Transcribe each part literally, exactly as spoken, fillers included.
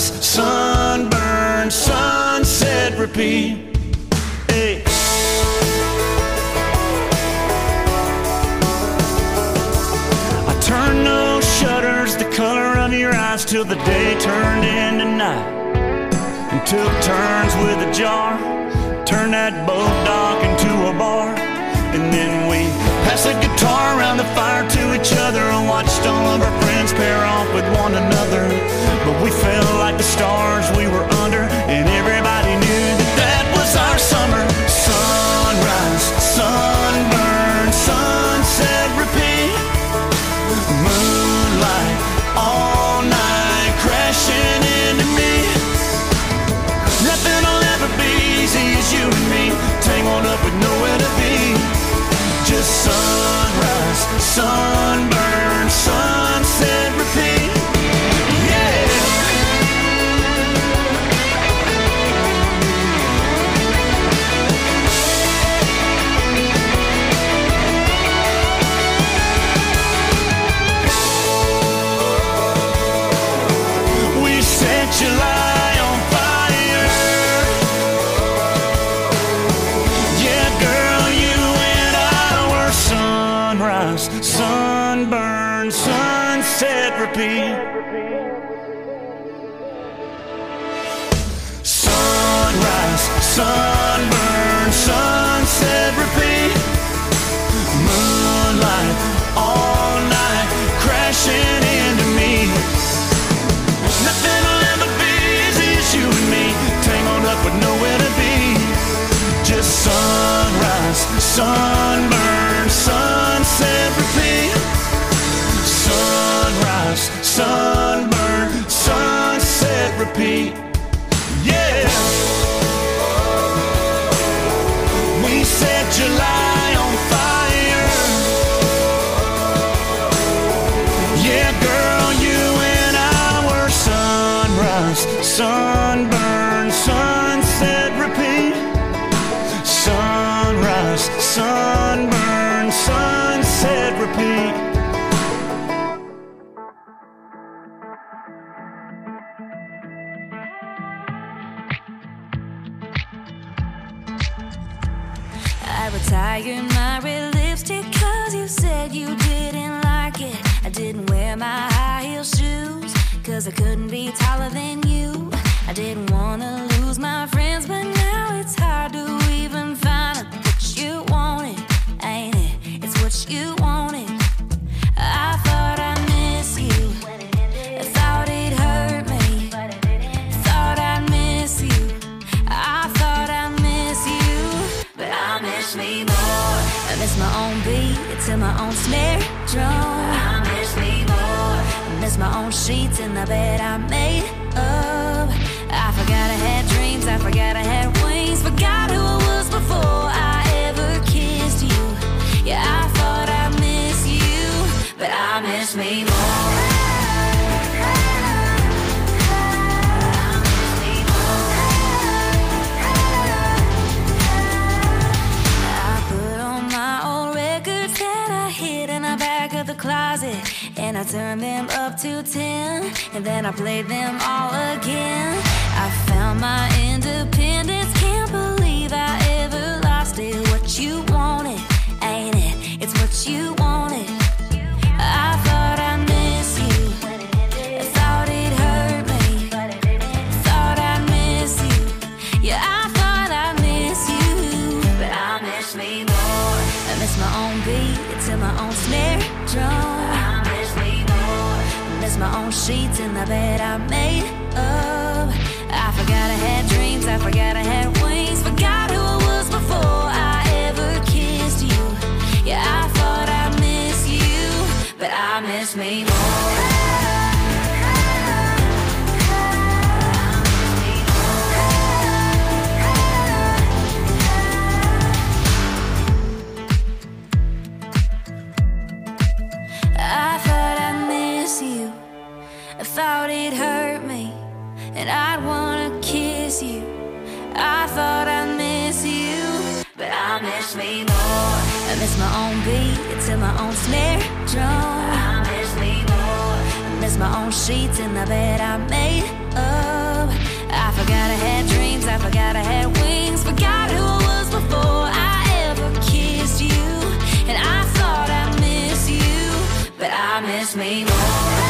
sunburn, sunset, repeat. Hey. I turned those shutters the color of your eyes till the day turned into night, and took turns with a jar, turned that boat dock into a bar. And then we passed the guitar around the fire to each other and watched all of our friends pair off with one another. But we felt like the stars we were under, and everybody knew that that was our summer. Sunrise, sunburn, sunset, repeat. Moonlight all night crashing into me. Nothing will ever be easy as you and me, tangled up with nowhere to be. Just sunrise, sunburn, sunset, repeat. Yeah. We set July on fire. Yeah, girl, you and I were sunrise, sunburn, sunset, repeat. Sunrise, sunburn, sunset, repeat. Moonlight all night crashing into me. Nothing will ever be easy as you and me, tangled up with nowhere to be. Just sunrise, sunburn, sunset, repeat. Sunrise, sunburn, sunset, repeat. Yeah. We set July on fire. Yeah, girl, you and I were sunrise, sunburn, sunset, repeat. Sunrise, sunburn, sunset, repeat. I retired my red lipstick cause you said you didn't like it. I didn't wear my high heel shoes cause I couldn't be taller than you. I didn't wanna lose my friends, but now it's hard to even find what you wanted, ain't it? It's what you wanted. I thought I'd miss you, I thought it hurt me, thought I'd miss you, I thought I'd miss you, but I miss me more. I miss my own beat to my own snare drum. I miss me more. I miss my own sheets in the bed I made up. I forgot I had dreams, I forgot I had wings, forgot who I was before I ever kissed you. Yeah, I thought I miss you, but I miss me more. I put on my old records that I hid in the back of the closet, and I turned them up to ten, and then I played them all again. I found my independence, can't believe I ever lost it. What you wanted, ain't it? It's what you wanted. I thought I miss you, I thought it hurt me, thought I miss you. Yeah, I thought I miss you, but I miss me more. I miss my own beat to my own snare drum. I miss me more. I miss my own sheets in the bed I made up. I forgot I had dreams, I forgot I had wings, forgot who I was before I ever kissed you. Yeah, I thought I miss you, but I miss me more. I thought I miss you, I thought it hurt me, and I'd wanna kiss you. I thought I miss you, but I miss me more. I miss my own beat to my own snare drum. I miss me more. I miss my own sheets in the bed I made up. forgot I had dreams, I forgot I had wings, forgot who I was before I ever kissed you. And I thought I missed you, but I miss me more.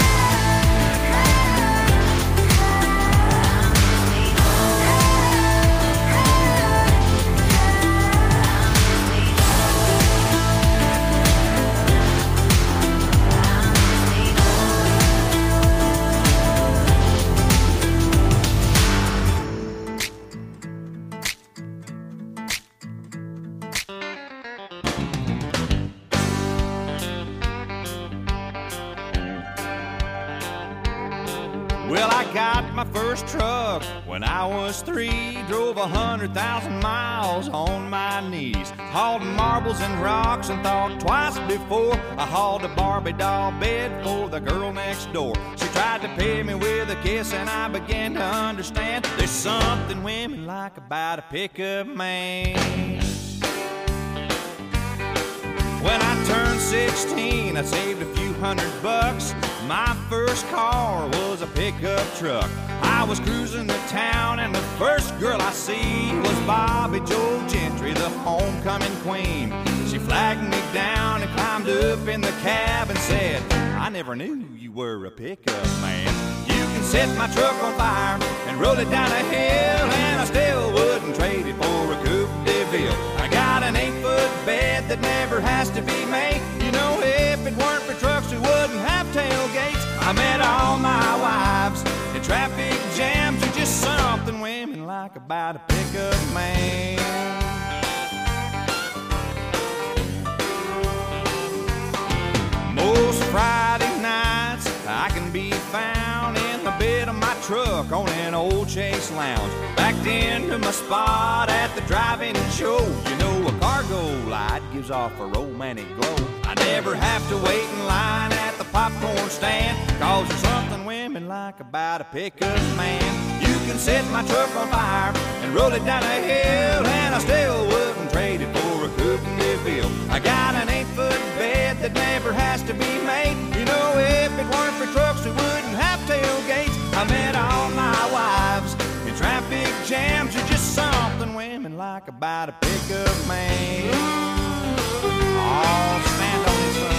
Well, I got my first truck when I was three. Drove a hundred thousand miles on my knees. Hauled marbles and rocks and thought twice before I hauled a Barbie doll bed for the girl next door. She tried to pay me with a kiss and I began to understand there's something women like about a pickup man. When I turned sixteen, I saved a few hundred bucks. My first car was a pickup truck. I was cruising the town and the first girl I see was Bobby Joe Gentry, the homecoming queen. She flagged me down and climbed up in the cab and said, I never knew you were a pickup man. You can set my truck on fire and roll it down a hill, and I still wouldn't trade it for a Coupe de Ville. I got an eight-foot bed that never has to be made. You know, if it weren't for trucks, we wouldn't have tailgates. I met all my wives in traffic jams. There's just something women like about a pickup man. Most Friday nights I can be found in the bed of my truck on an old Chase Lounge, backed into my spot at the drive-in show. You know, a cargo light gives off a romantic glow. I never have to wait in line at the popcorn stand, cause there's something women like about a pickup man. You can set my truck on fire and roll it down a hill, and I still wouldn't trade it for a Coupe de Ville. I got an eight-foot bed that never has to be made. You know, if it weren't for trucks, we wouldn't have tailgates. I met all my wives in traffic jams. There's just something women like about a pickup man. Oh, stand on this one.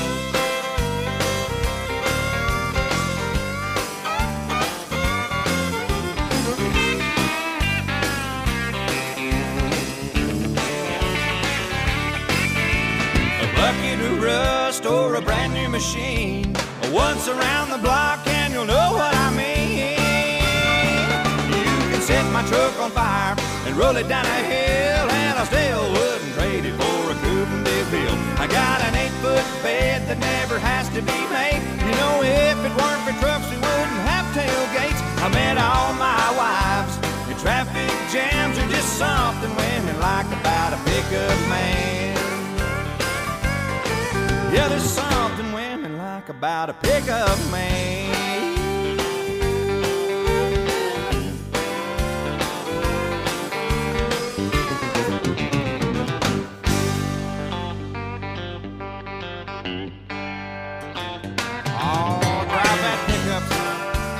A bucket of rust or a brand new machine, once around the block and you'll know what I mean. You can set my truck on fire and roll it down a hill, and I still wouldn't trade it for a Coupe de Ville. I got an eight-foot bed that never has to be made. You know, if it weren't for trucks, we wouldn't have tailgates. I met all my wives in traffic jams. There's just something women like about a pickup man. Yeah, there's something women like about a pickup man. Oh, drive that pickup, son.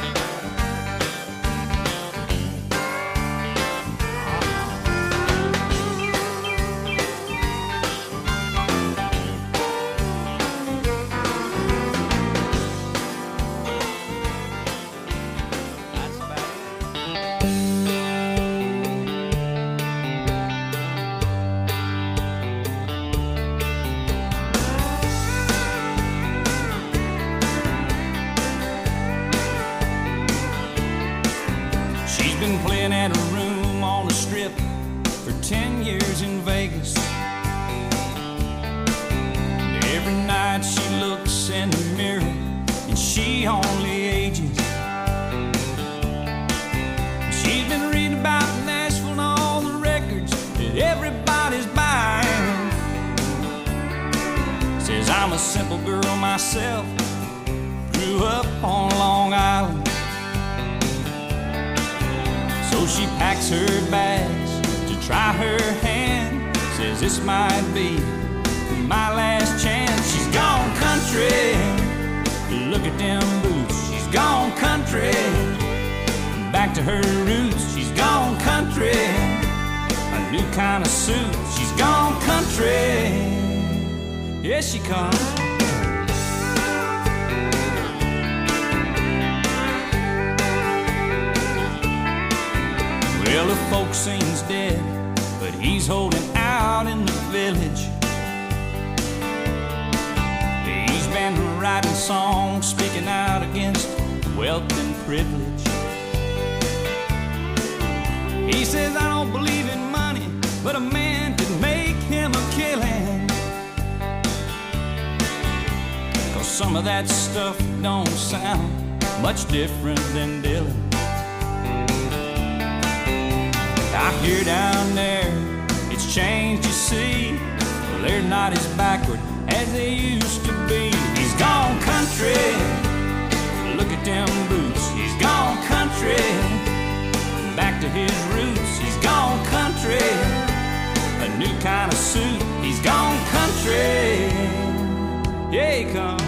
Been playing at a room on the strip for ten years in Vegas. And every night she looks in the mirror and she only ages. She's been reading about Nashville and all the records that everybody's buying. Says I'm a simple girl myself, grew up on Long Island. So she packs her bags to try her hand. Says this might be my last chance. She's gone country, look at them boots. She's gone country, back to her roots. She's gone a new kind of suit. She's gone country. Here she comes. Well, the folks say he's dead, but he's holding out in the village. He's been writing songs, speaking out against wealth and privilege. He says, I don't believe in money, but a man can make him a killing. 'Cause some of that stuff don't sound much different than Dylan. I hear down there, it's changed, you see. Well, they're not as backward as they used to be. He's gone country. Look at them boots. He's gone country. Back to his roots. He's gone country. A new kind of suit. He's gone country. Yeah, he comes.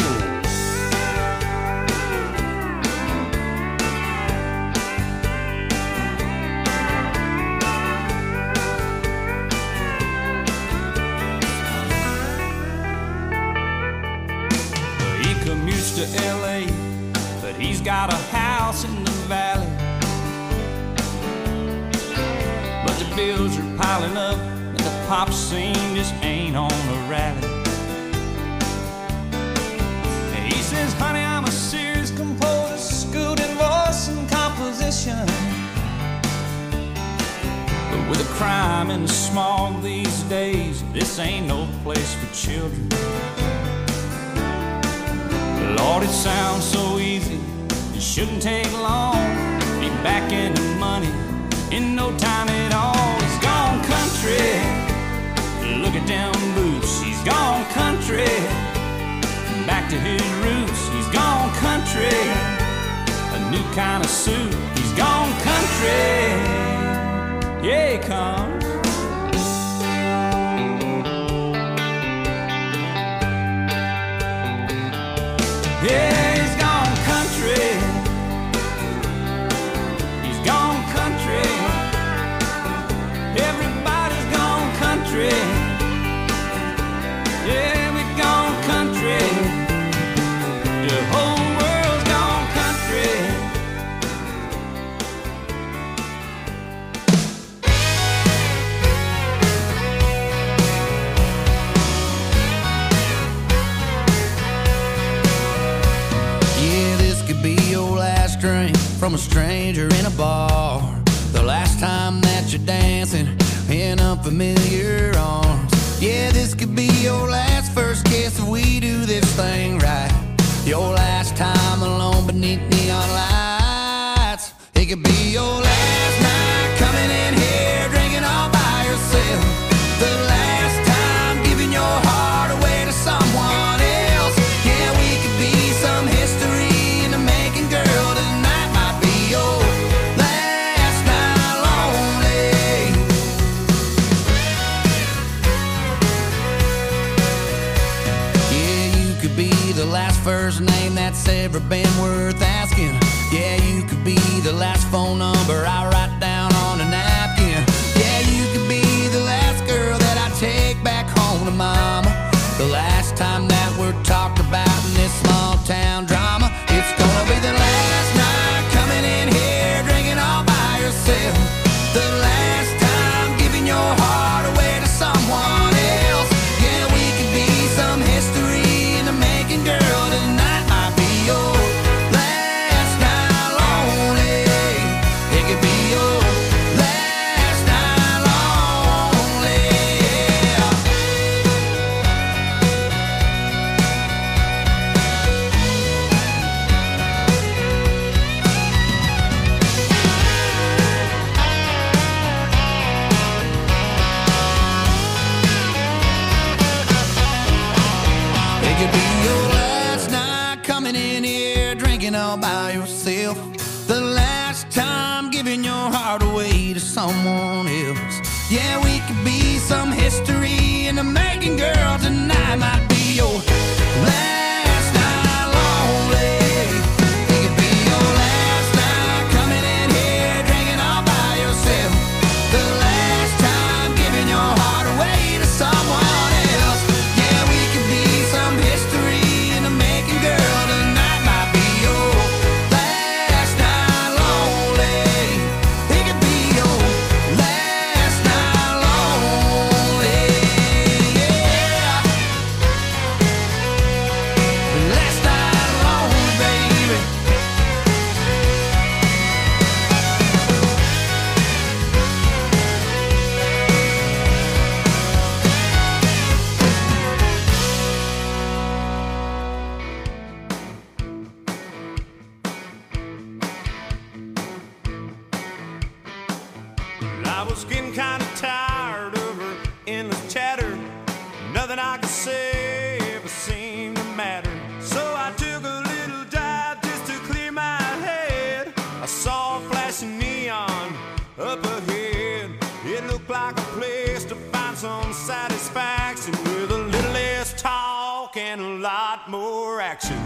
To L A, but he's got a house in the valley. But the bills are piling up, and the pop scene just ain't on a rally. And he says, honey, I'm a serious composer, schooled in voice and composition. But with the crime and the smog these days, this ain't no place for children. Lord, it sounds so easy, it shouldn't take long. Be back into money in no time at all. He's gone country. Look at them boots. He's gone country. Back to his roots. He's gone country. A new kind of suit. He's gone country. Yeah, he comes. Yeah, he's gone country. He's gone country. Everybody's gone country. Yeah, we've gone country. The whole world's gone country. Drink from a stranger in a bar. The last time that you're dancing in unfamiliar arms. Yeah, this could be your last first kiss if we do this thing right. Your last time alone beneath neon lights. It could be your last night coming in here drinking all by yourself. The last time giving your heart away to someone else. Yeah, we could be some history in the making, girl. Last first name that's ever been worth asking. Yeah, you could be the last phone number I write down on a napkin. Yeah, you could be the last girl that I take back home to mama. The last time that we're talked about in this small town drama. It's gonna be the last night coming in here drinking all by yourself. The last time giving your heart away to someone else. Yeah, we could be some history in the making, girl. Tonight might be your last night lonely. It could be your last night lonely. It could be your last night coming in here drinking all by yourself. The last time giving your heart away to someone else. Yeah, we could be some history in the making, girl. Tonight might be your last night lonely. It could be your last night coming in here drinking all by yourself. The last time was getting kind of tired of her endless chatter. Nothing I could say ever seemed to matter. So I took a little drive just to clear my head. I saw a flashing neon up ahead. It looked like a place to find some satisfaction with a little less talk and a lot more action.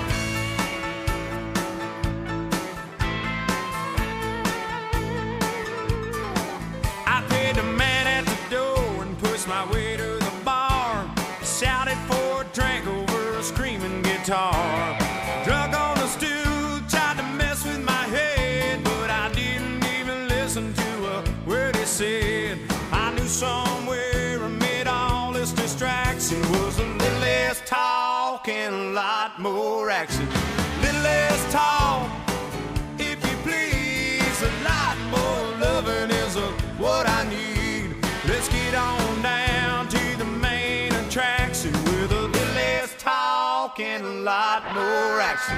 I paid the man at the door and pushed my way to the bar. Shouted for a drink over a screaming guitar. Drunk on the stool, tried to mess with my head, but I didn't even listen to a word he said. I knew somewhere amid all this distraction was a little less talk and a lot more action. Little less talk, if you please, a lot more loving is a, what I need. Let's get on down to the main attraction with a little less talk and a lot more action.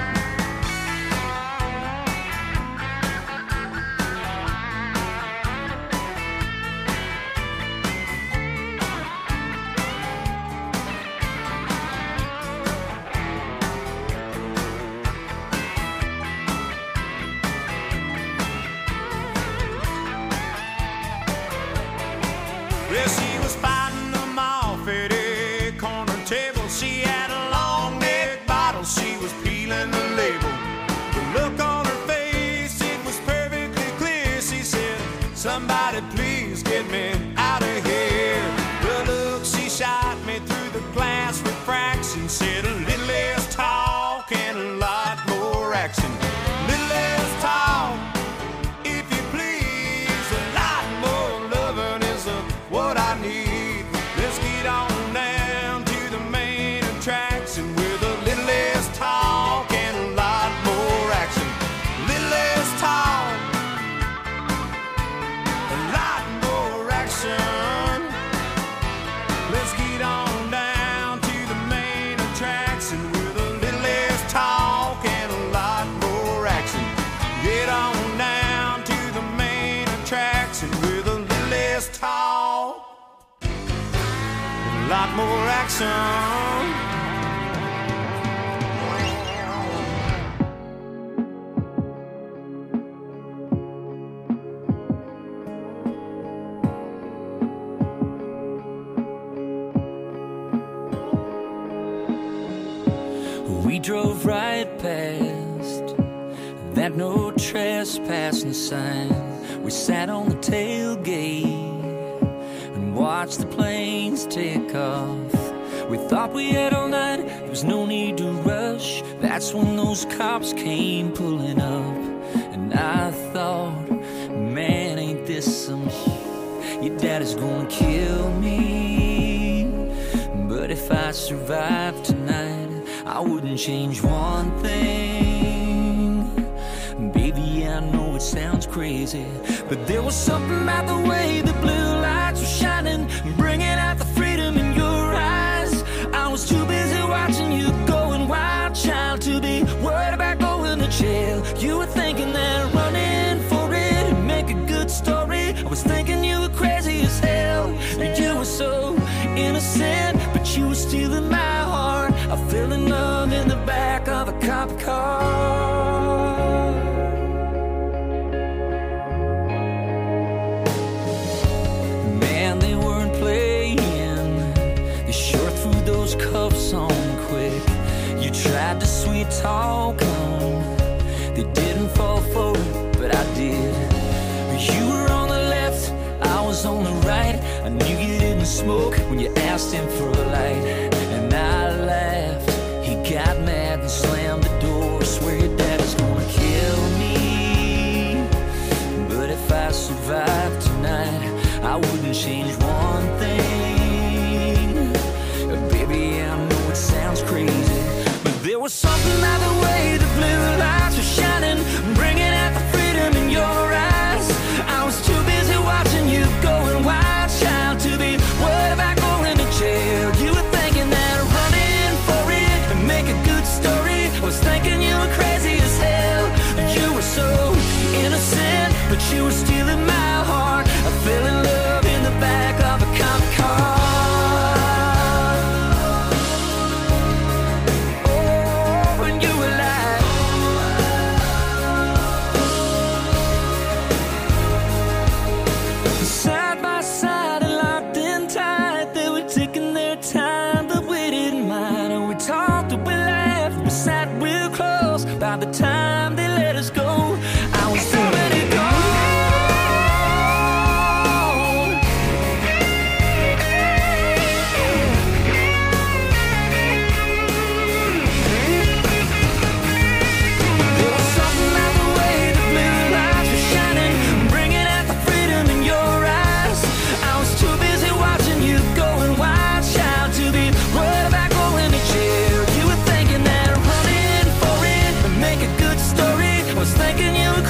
Well, she was fighting them off at a corner table. She had a long neck bottle, she was peeling the label. The look on her face, it was perfectly clear. She said, somebody please get me out of here. The look she shot me through the glass refraction said, a little less talk and a lot more action. Little less talk, if you please, a lot more loving is a what I need. Let's get on down to the main attraction with a little less talk and a lot more action. Little less talk, a lot more action. Let's get on down to the main attraction with a little less talk and a lot more action. Get on down to the main attraction with a little less talk, a lot more action. We drove right past that no trespassing sign. We sat on the tailgate and watched the planes take off. We thought we had all night, there was no need to rush. That's when those cops came pulling up. And I thought, man, ain't this some shit? Your daddy's gonna kill me. But if I survive tonight, I wouldn't change one thing. Baby, I know it sounds crazy, but there was something about the way the blue lights were shining, bringing out the freedom in your eyes. I was too busy watching you going wild, child, to be worried about going to jail. You were thinking that running for it and make a good story. I was thinking you were crazy as hell. You were so innocent, but you were stealing my heart. I fell in love in the back of a cop car. Man, they weren't playing. They sure threw those cuffs on quick. You tried to sweet talk them. They didn't fall for it, but I did. You were on the left, I was on the right. I knew you didn't smoke when you asked him for a light. And I laughed, he got mad and slammed the door. Swear your daddy's gonna kill me. But if I survive tonight, I wouldn't change one thing. Baby, I know it sounds crazy, but there was something about the way the blue lights were shining, bringing out the freedom in your eyes. I was too busy watching you going wild, child, to be worried about going to jail. You were thinking that running for it and make a good story. I was thinking you were crazy as hell. You were so innocent, but you were stealing my heart. I fell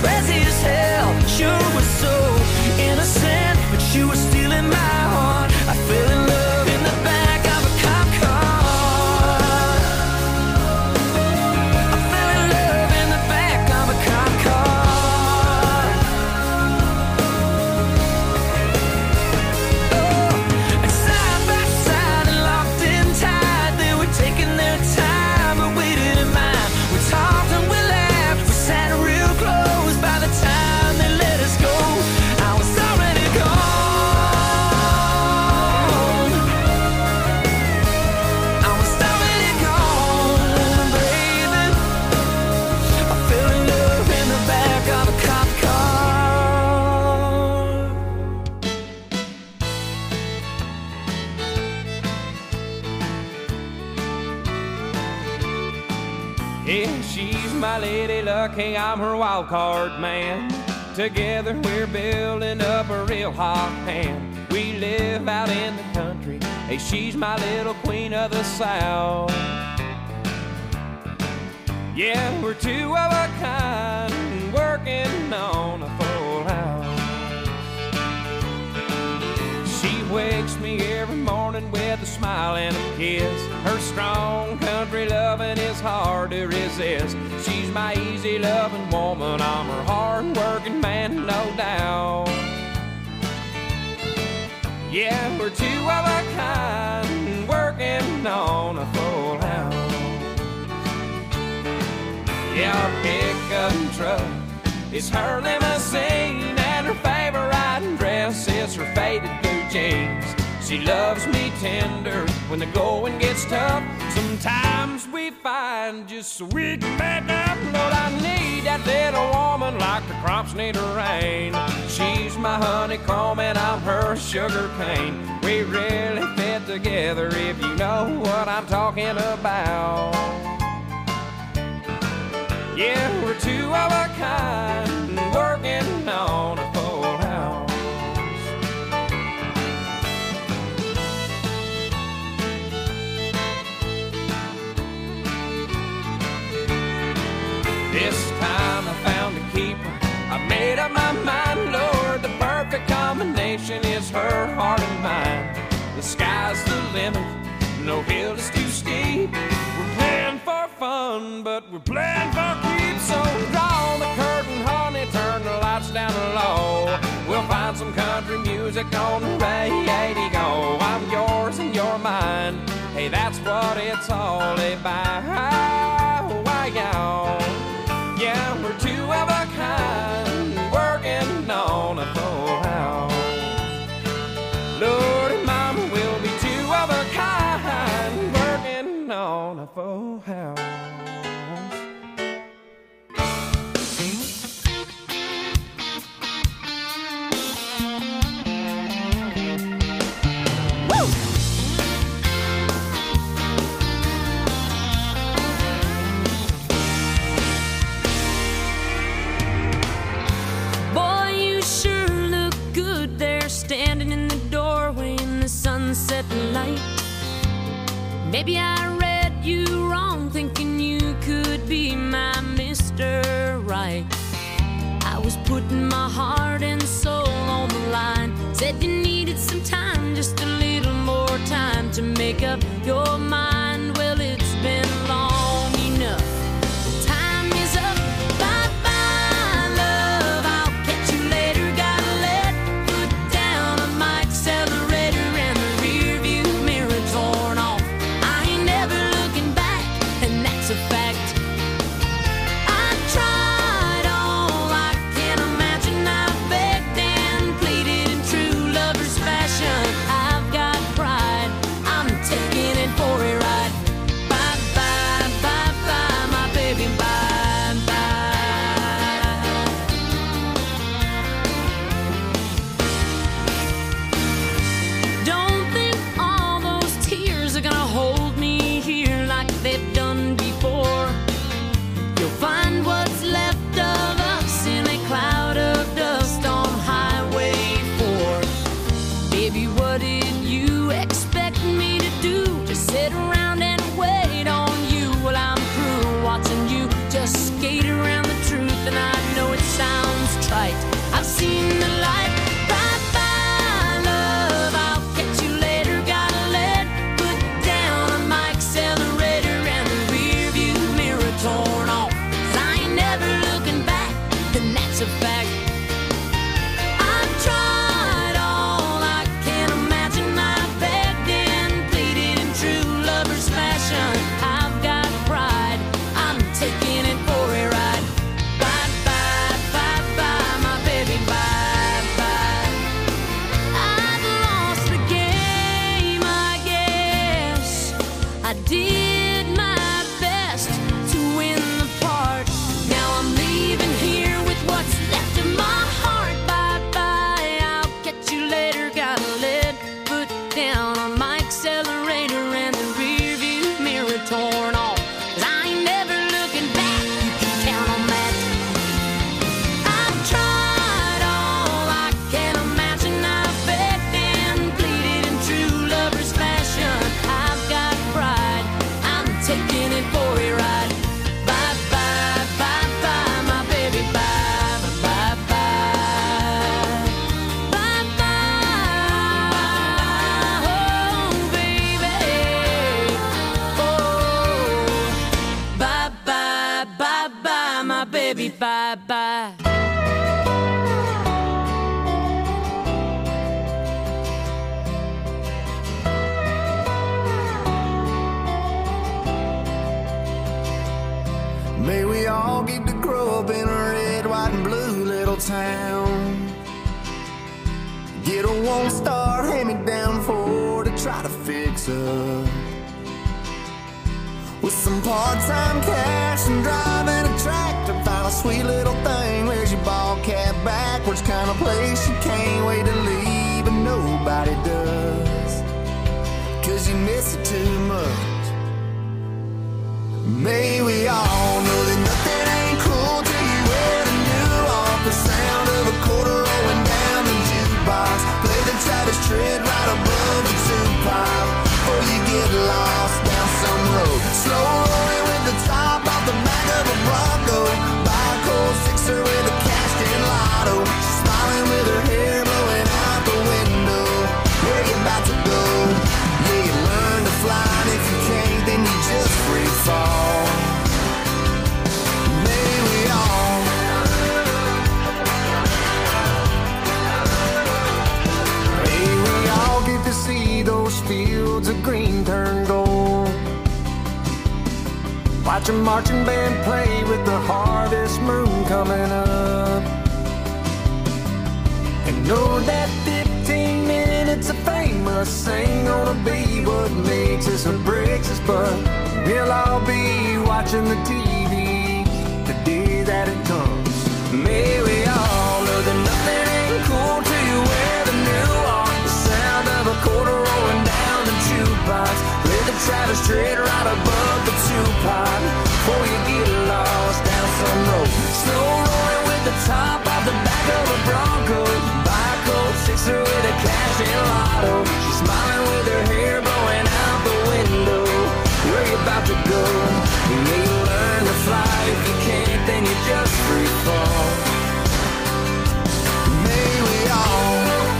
crazy as hell. Sure was so innocent, but she was stealing my heart. I fell in love in the back of a cop car. I fell in love in the back of a cop car. Oh, and side by side and locked in tight, they were taking their time but waited in mine. We talked and we laughed, we sat real close. By the time they let us go, I was already gone. I was already gone, baby. I fell in love in the back of a cop car. Yeah, she's my lady lucky, I'm her wild card man. Together we're building up a real hot hand. We live out in the country. Hey, she's my little queen of the South. Yeah, we're two of a kind, working on a full house. She wakes me every morning with a smile and a kiss. Her strong country loving is hard to resist. She's my easy loving woman, I'm her hard working man, no doubt. Yeah, we're two of a kind, working on a full house. Yeah, our pickup truck is her limousine, and her favorite dress is her faded blue jeans. She loves me tender when the going gets tough. Sometimes we find just so we can make up. Lord, I need that little woman like the crops need a rain. She's my honeycomb and I'm her sugar cane. We really fit together if you know what I'm talking about. Yeah, we're two of a kind, working on a full house. This time I found a keeper, I made up my mind, Lord, the perfect combination is her heart and mine. The sky's the limit, no hill is too steep. We're playing for fun, but we're playing for keeps. So draw the curtain, honey, turn the lights down low. We'll find some country music on the radio. I'm yours and you're mine. Hey, that's what it's all about. Why, y'all? Yeah, we're two of a kind, working on a full house. Lord and Mama, we'll be two of a kind, working on a full house. Standing in the doorway in the sunset light. Maybe I read you wrong, thinking you could be my Mister Right. I was putting my heart and soul on the line. Said you needed some time, just a little more time to make up your mind. Well, it's been long enough. Time is up. Bye-bye, love. I'll catch you later. Gotta let foot down on my accelerator, and the rear view mirror torn off. I ain't never looking back, and that's a fact. I tried all I can imagine. I begged and pleaded in true lover's fashion. I've got pride, I'm taking it for a ride. bye-bye. May we all get to grow up in a red, white, and blue little town. Get a one-star hand-me-down Ford to try to fix up. With some part-time cash and driving a tractor, find a sweet little thing. Where's your ball cap backwards? Kind of place you can't wait to leave, but nobody does, 'cause you miss it too much. May we all know that nothing ain't cool till you wear the new off. The sound of a quarter rolling down the jukebox. Play the Travis Tritt right above the two-pipe before you get lost down some road. Slow rolling with the top off the back of a Bronco. Buy a cold sixer with a cashed-in lotto. She's smiling with her hair blowing out the window. Where you about to go? Yeah, you learn to fly, and if you can't, then you just free fall. May we all May we all get to see those fields of green turn gold. Watch a marching band play with the harvest moon coming up. And know that fifteen minutes of fame must ain't gonna be what makes us or breaks us, but we'll all be watching the T V the day that it comes. May we all know that nothing ain't cool till you wear the new off. The sound of a quarter rolling down the jukebox. Play the Travis Tritt right above the two-pipe before you get lost down some road. Slow rolling with the top off the back of a Bronco. Buy a cold sixer with a cash-in lotto. She's smiling with her hair blowing out the window. Where you about to go? You may learn to fly. If you can't, then you just free fall. May we all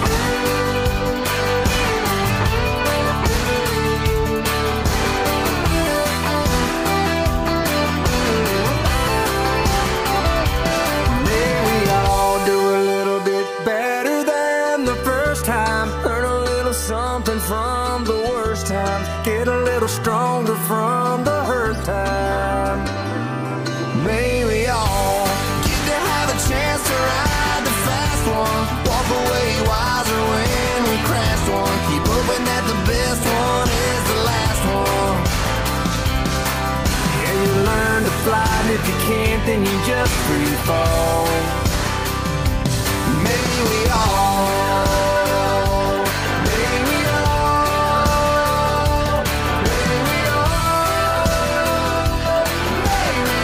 May we all do a little bit better than the first time. Learn a little something from the worst times. Get a little stronger from the hurt time. May we all get to have a chance to ride the fast one. Walk away wiser when we crashed one. Keep hoping that the best one is the last one. Yeah, you learn to fly, and if you can't, then you just free fall. May we all May we all May we all May we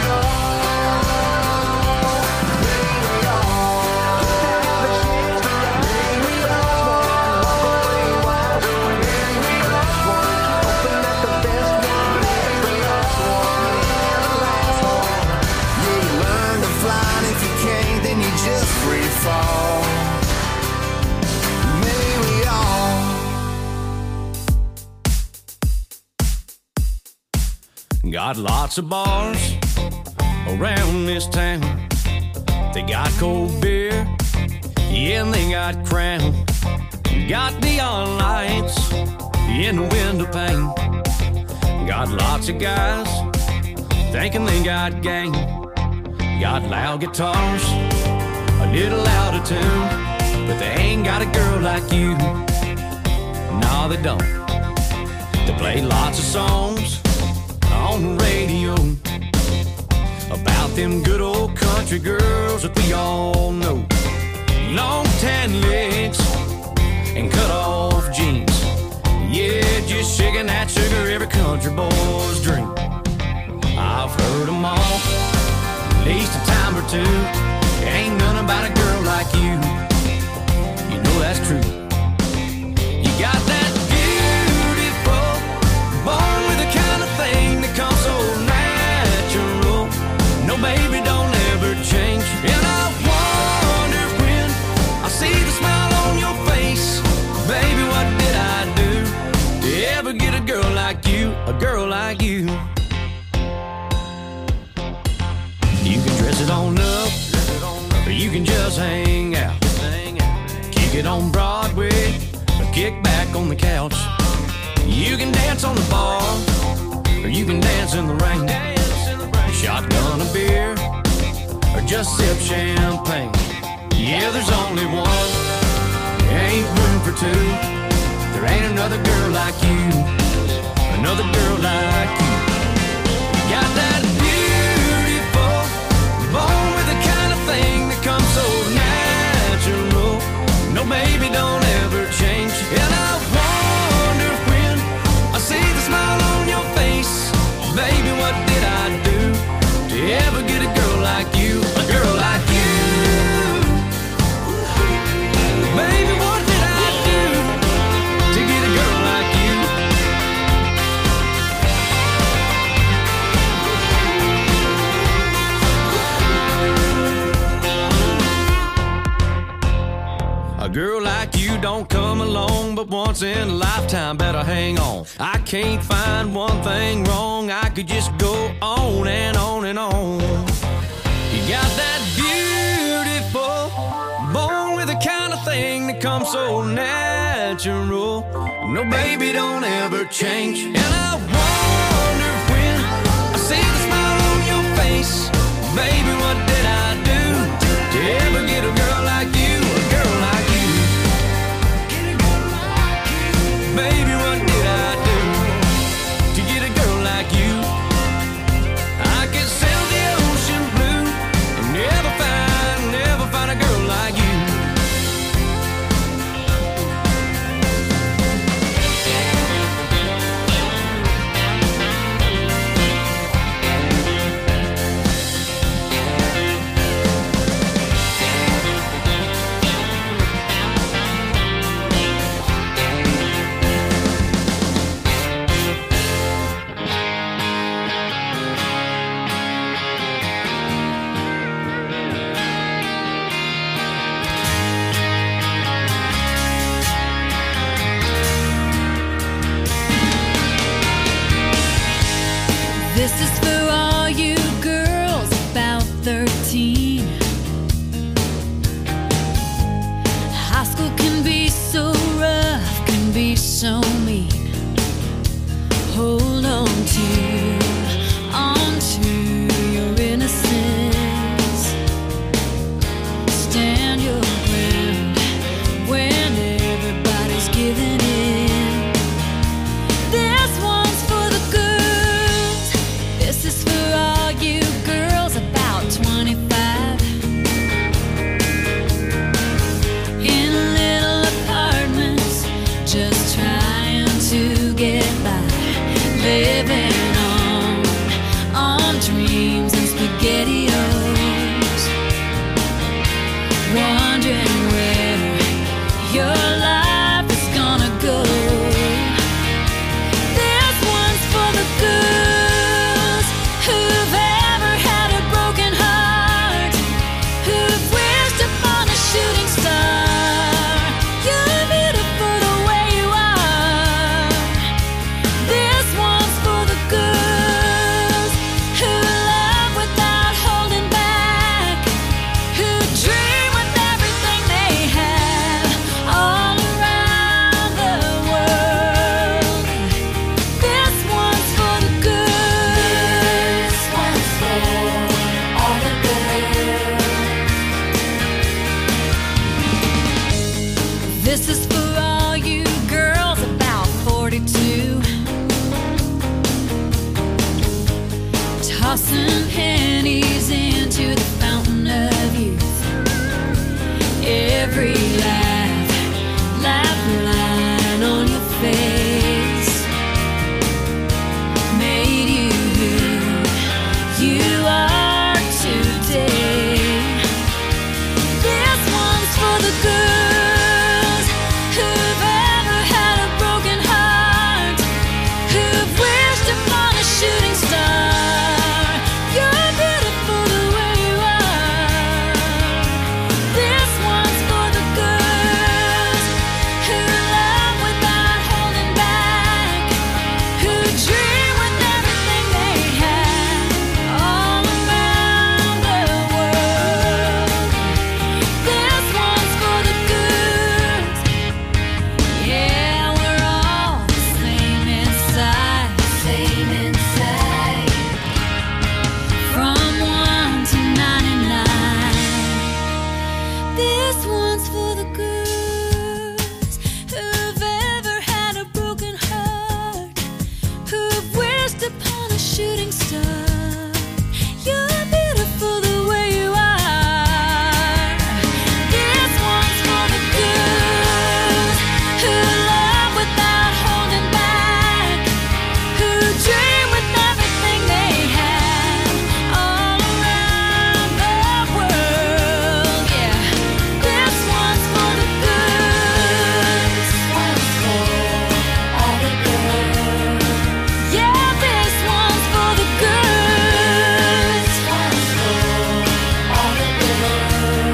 all May we all have a chance to ride. May we all walk away wiser. May we all hoping that the best one is the last one and the last one. Yeah, you learn to fly, and if you can't, then you just free fall. May we all Got lots of bars around this town. They got cold beer, yeah, and they got Crown. Got neon lights in the window pane. Got lots of guys thinking they got game. Got loud guitars, a little out of tune, but they ain't got a girl like you. No, they don't. They play lots of songs on the radio about them good old country girls that we all know. Long tan legs and cut off jeans. Yeah, just shaking that sugar, every country boy's dream. I've heard them all, at least a time or two. Ain't none about a girl like you. You know that's true. You got that beautiful, born with the kind of thing that comes so natural. No, baby, don't ever change. And I wonder when I see the smile on your face, baby, what did I do to ever get a girl like you, a girl like you? You can dress it on up, or you can just hang out. Kick it on Broadway, or kick back on the couch. You can dance on the bar, or you can dance in the rain. Shotgun a beer, or just sip champagne. Yeah, there's only one, there ain't room for two. There ain't another girl like you, another girl like you. Got that beautiful, born with the kind of thing that comes so natural. No, baby, don't ever change. And I wonder when I see the smile on your face, baby, what did I do to ever get a girl like you, a girl like you? Baby, what did I do to get a girl like you? A girl like you don't come along but once in a lifetime, better hang on. I can't find one thing wrong, I could just go on and on and on. You got that beautiful, born with the kind of thing that comes so natural. No, baby, don't ever change. And I wonder when I see the smile on your face, baby, what did I do to ever get a girl like you, a girl like you? Baby, what did I do to get a girl like you? I could sail the ocean blue and never find, never find a girl like you. This is for all you girls about thirteen. High school can be so rough, can be so mean. Hold on to, on to your innocence. Stand your ground when everybody's giving in. This one's for the girls. This is for all you girls about twenty-five. In little apartments, just trying to get by. Living on, on dreams and SpaghettiOs. Wondering where your life is gonna go. This one's for the girls who've ever had a broken heart, who've wished upon a shooting star. You're beautiful the way you are. This one's for the girls who love without holding back, who dream with everything they have all around the world. This one's for the girls. This one's for all the girls. This is for all you girls about forty-two. Tossing pennies into the fountain of youth. Every laugh, laugh line on your face made you who you are today. This one's for the girls who've ever had a broken heart, who've wished upon a shooting star. You're beautiful the way you are. This one's for the girls. This one's for the girls who've ever had a broken heart, who've wished upon a shooting star. You're beautiful the way you are. This one's for the girls who love without holding back, who dream with everything they have all around the world. Yeah, this one's for the girls. One's for all the girls. Yeah, this one's for the girls. One's for all the girls.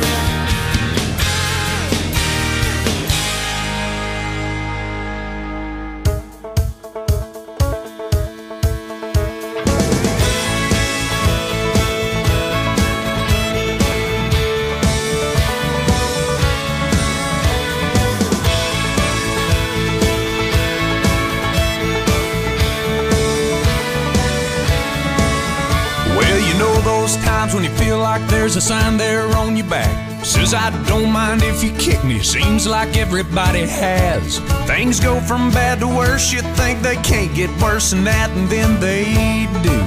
Well, you know those times when you feel like there's a sign there on your back. Says I don't mind if you kick me. Seems like everybody has. Things go from bad to worse. You think they can't get worse than that, and then they do.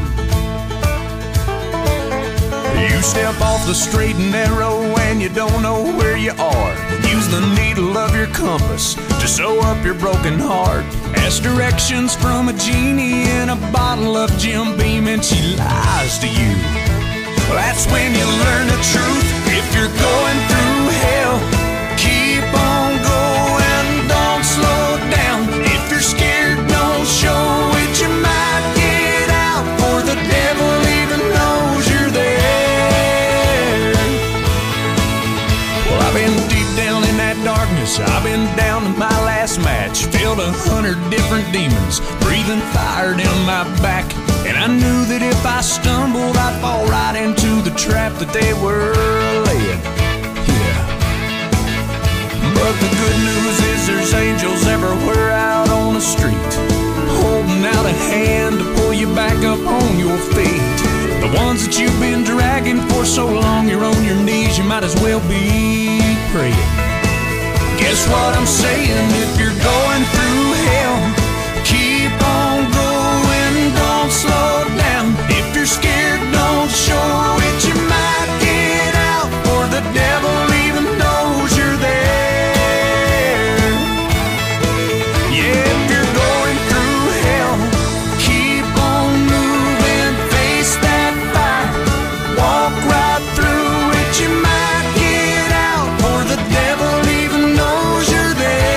You step off the straight and narrow and you don't know where you are. Use the needle of your compass to sew up your broken heart. Ask directions from a genie in a bottle of Jim Beam and she lies to you. Well, that's when you learn the truth. If you're going through hell, keep on going, don't slow down. If you're scared, don't show it. You might get out, for the devil even knows you're there. Well, I've been deep down in that darkness. I've been down to my last match. Felt a hundred different demons breathing fire down my back. And I knew that if I stumbled, I'd fall right into the trap that they were laying. Yeah. But the good news is there's angels everywhere out on the street, holding out a hand to pull you back up on your feet. The ones that you've been dragging for so long, you're on your knees, you might as well be praying. Guess what I'm saying? If you're going through hell, keep on going, don't slow down. If you're scared, don't show it. You might get out, for the devil even knows you're there. Yeah, if you're going through hell, keep on moving, face that fire, walk right through it. You might get out, for the devil even knows you're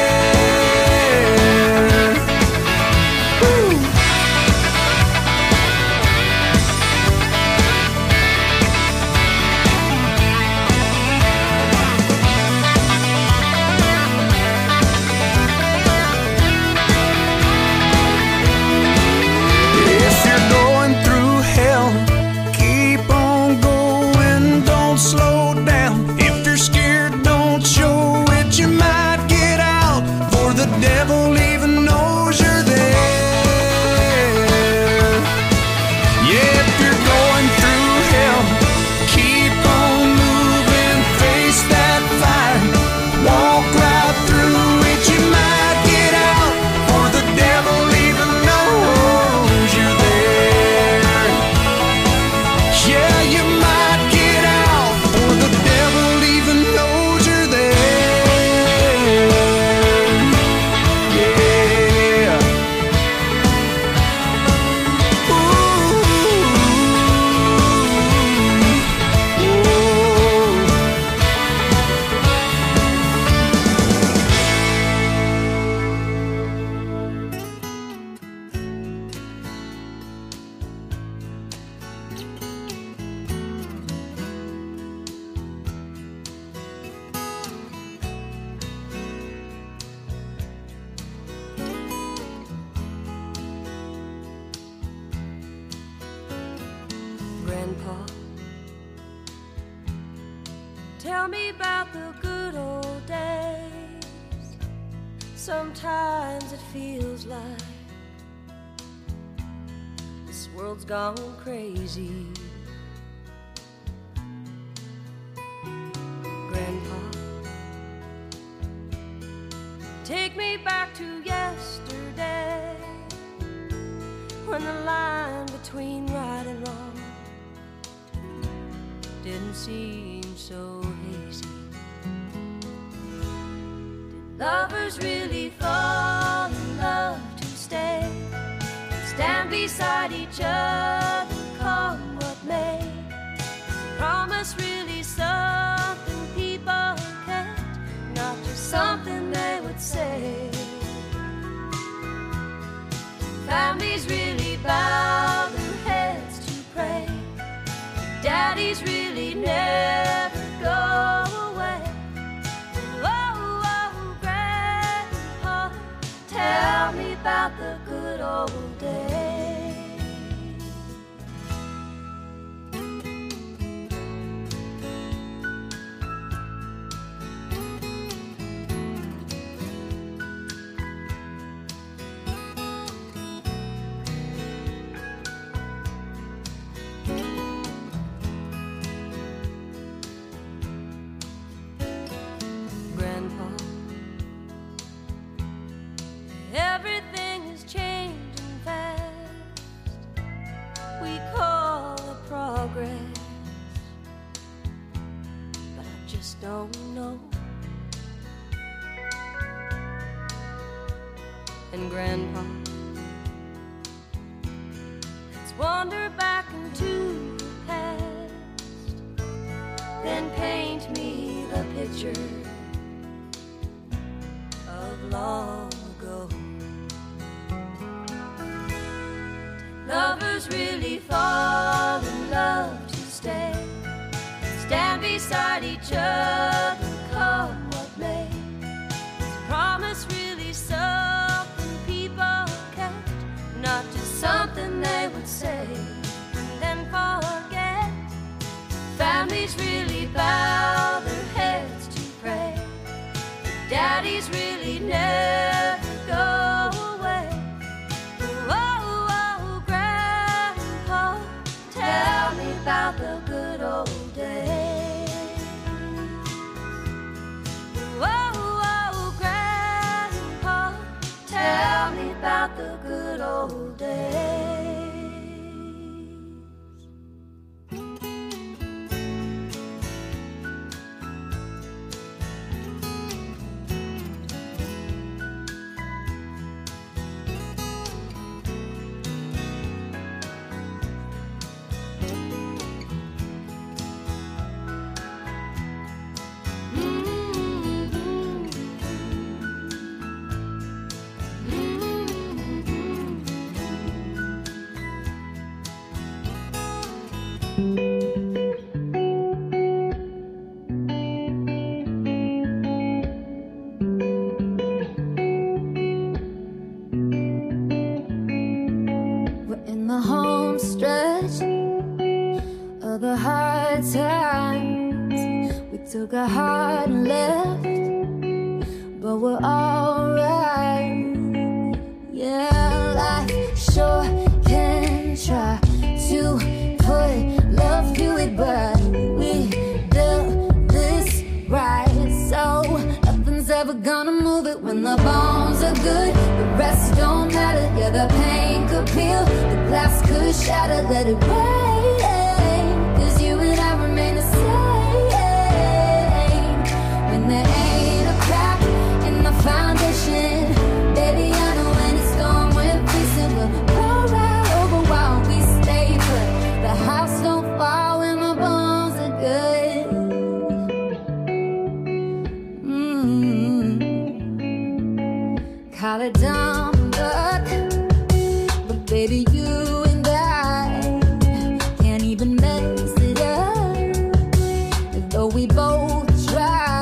there. Woo. If you're going through hell, keep on going, don't slow down. If you're scared, don't show it. You might get out, for the devil even knows you're there. Yeah, if you're going through hell, keep on moving, face that fire, walk right through it. You might get out, for the devil even knows you're there. Yeah, you might get out, for the devil even knows you're there. Yeah. Grandpa, tell me about the good old days. Sometimes it feels like this world's gone crazy. Grandpa, Take me back to yesterday, when the line between right and wrong didn't seem so hazy. Did lovers really fall in love to stay, stand beside each other, come what may? Is promise really something people can't, not just something they would say? Families really bow their heads to pray, daddies really never go away. Oh, oh, Grandpa, tell me about the good old days. Everything is changing fast. We call it progress, but I just don't know. And Grandpa, let's wander back into the past, then paint me the picture of long ago. Lovers really fall in love to stay, stand beside each other, come what may? Is promise really something people kept, not just something they would say and then forget? Families really bow their heads to pray, daddies really never go away. Tell me about the good old days. Whoa, whoa, Grandpa, tell me about the good old days. Took a hard left, but we're alright. Yeah, life sure can try to put love to it, but we do this right. So nothing's ever gonna move it when the bones are good. The rest don't matter. Yeah, the pain could peel, the glass could shatter. Let it rain, 'cause you and I remain the same. There ain't a crack in the foundation, baby, I know when it's gone, we're facing. We'll roll right over while we stay put. The house don't fall when the bones are good. Mm-hmm. Call it dumb luck, but baby, you and I can't even mess it up, though we both try.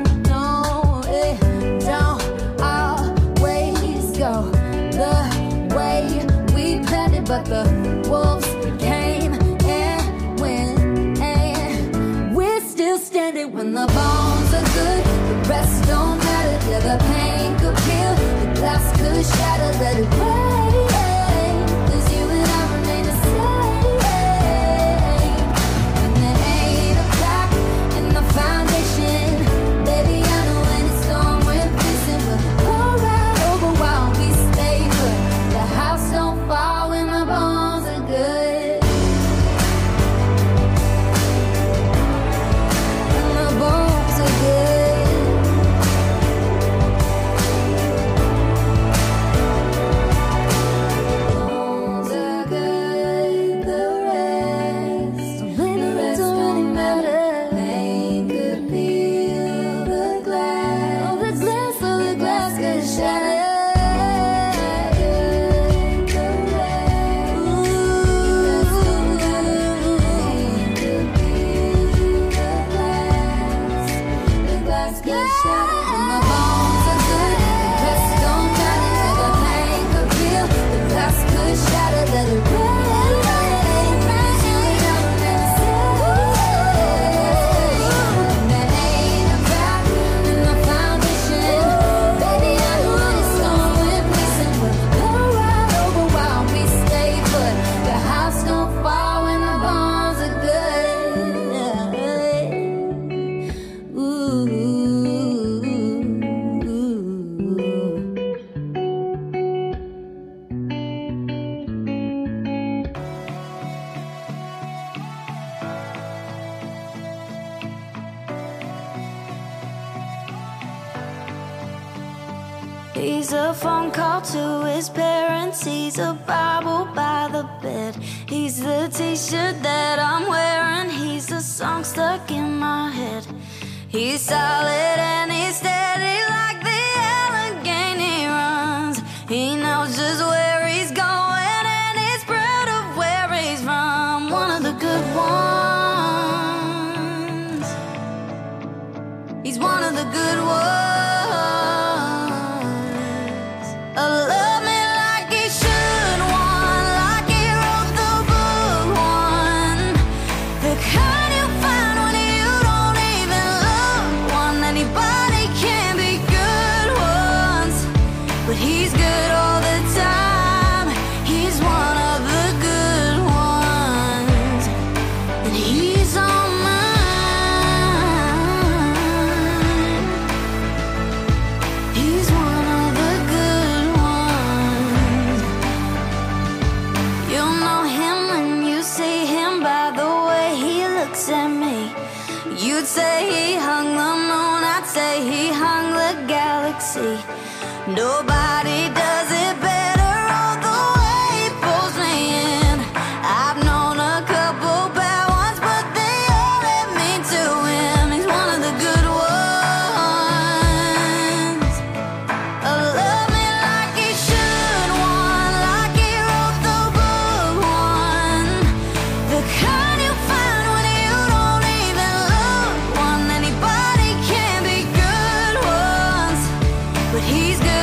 But the wolves came and went, and we're still standing when the bones are good. The rest don't matter. Yeah, the pain could peel, the glass could shatter. Let it rain, 'cause you and I remain the same. And there ain't a crack in the foundation, baby, I know when it's gone, we're facing. We'll last good shot. And my bones are good, the rest don't matter. Never pain could feel the last good shot of let it rain. He's a phone call to his parents. He's a Bible by the bed. He's the t-shirt that I'm wearing. He's a song stuck in my head. He's solid and he's steady like the Allegheny runs. He knows just where he's going and he's proud of where he's from. One of the good ones. He's one of the good ones. Nobody does it better, all the way he pulls me in. I've known a couple bad ones, but they all let me to him. He's one of the good ones. Oh, love me like he should, one like he wrote the book, one. The kind you find when you don't even look, one. Anybody can be good ones, but he's good.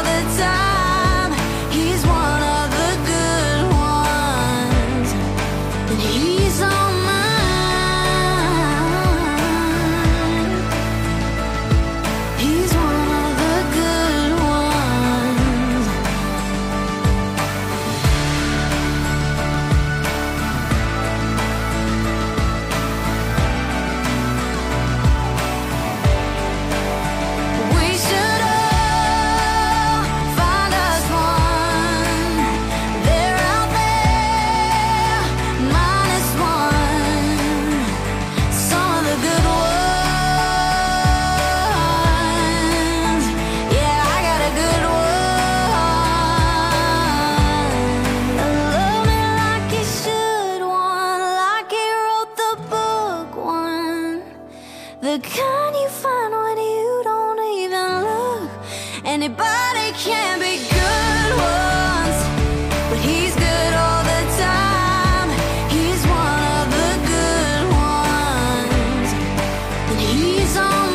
Anybody can be good ones, but he's good all the time. He's one of the good ones, and he's on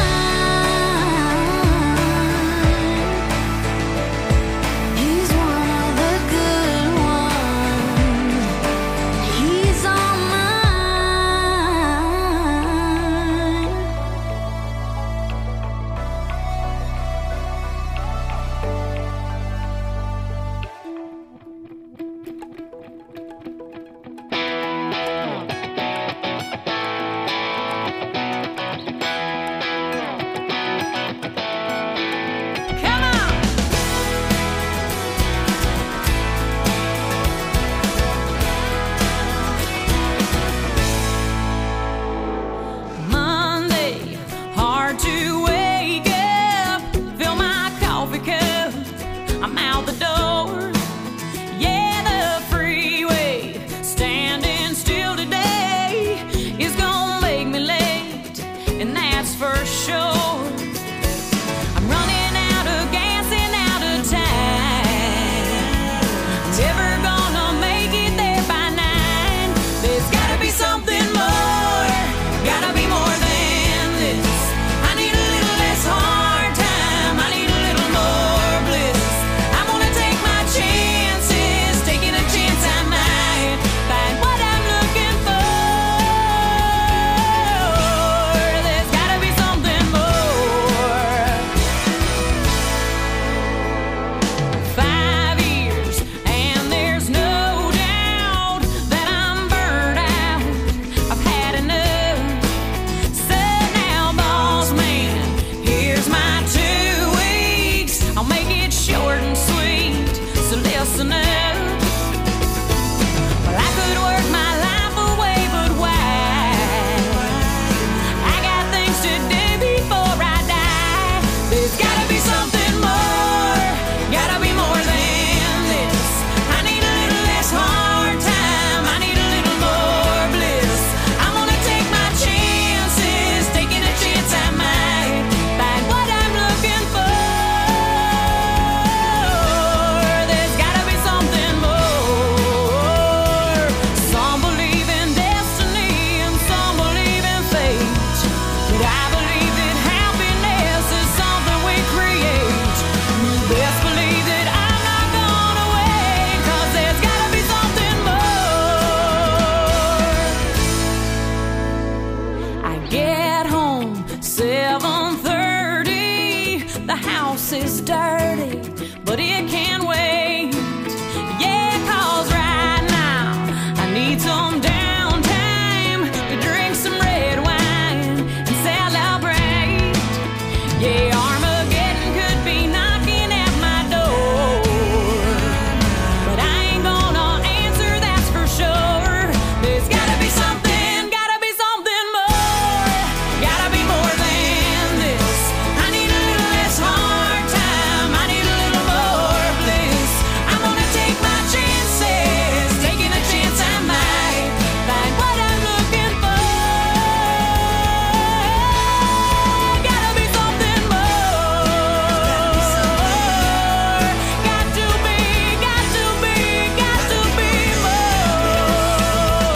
mine. He's one of the good ones, and he's on something more, gotta be more than this. I need a house is dirty, but it can wait. Yeah, 'cause right now I need some downtime to drink some red wine and celebrate. Yeah, Armageddon could be knocking at my door, but I ain't gonna answer, that's for sure. There's gotta be something, gotta be something more, gotta be more than this. I need a little less hard time, I need a little more bliss. I'm gonna take my chances, taking a chance I might find what I'm looking for. Gotta be something more. Got to be, got to be, got to be more.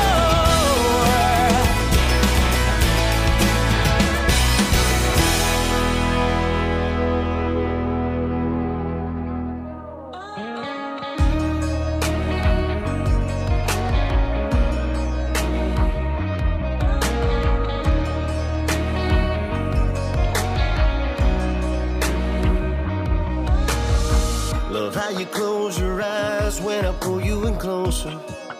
Love how you close your eyes when I pull you in closer.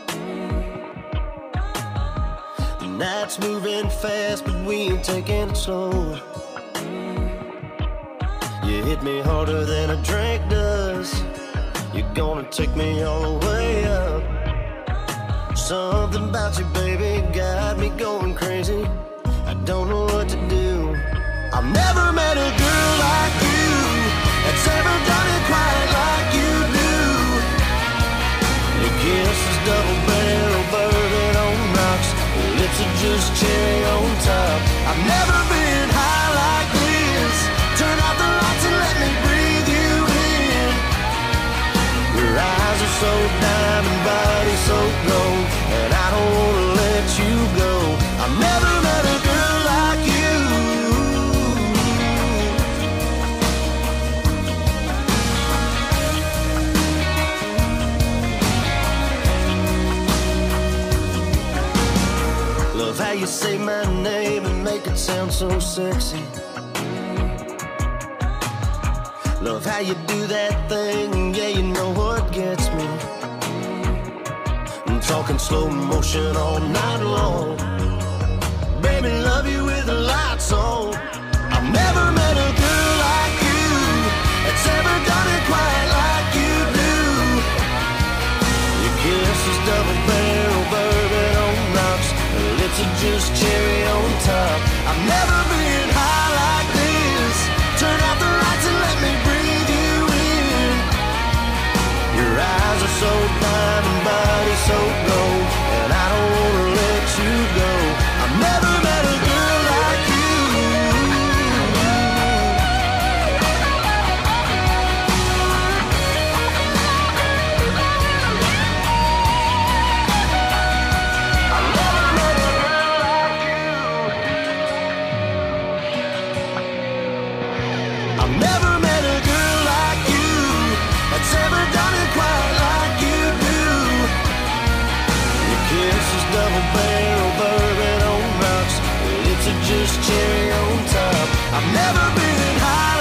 The night's moving fast, but we ain't taking it slower. You hit me harder than a drink does. You're gonna take me all the way up. Something about you, baby, got me going crazy. I don't know what to do. I've never met a girl like you that's ever done it quite like you do. Your kiss is double barrel bourbon on rocks. Your lips are just cherry on top. I've never been high like this. Turn out the lights and let me breathe you in. Your eyes are so diamond, body so gold, and I don't wanna let you go. I've never met a girl like you. Love how you say my name and make it sound so sexy. Love how you do that thing, yeah, you know what gets me. I'm talking slow motion all night long. Baby, love you with the lights on. I've never met a girl like you that's ever done it quite like you do. Your kiss is double barrel bourbon on rocks. Your lips are just cherry on top. I've never been high like this. Turn out the lights and let me breathe you in. Your eyes are so diamond, body so gold, and I don't wanna let you go. I've never met a girl like you. I've never met a girl like you that's ever done it quite like you do. Your kiss is double barrel bourbon on rocks. Your lips are just cherry on top. I've never been high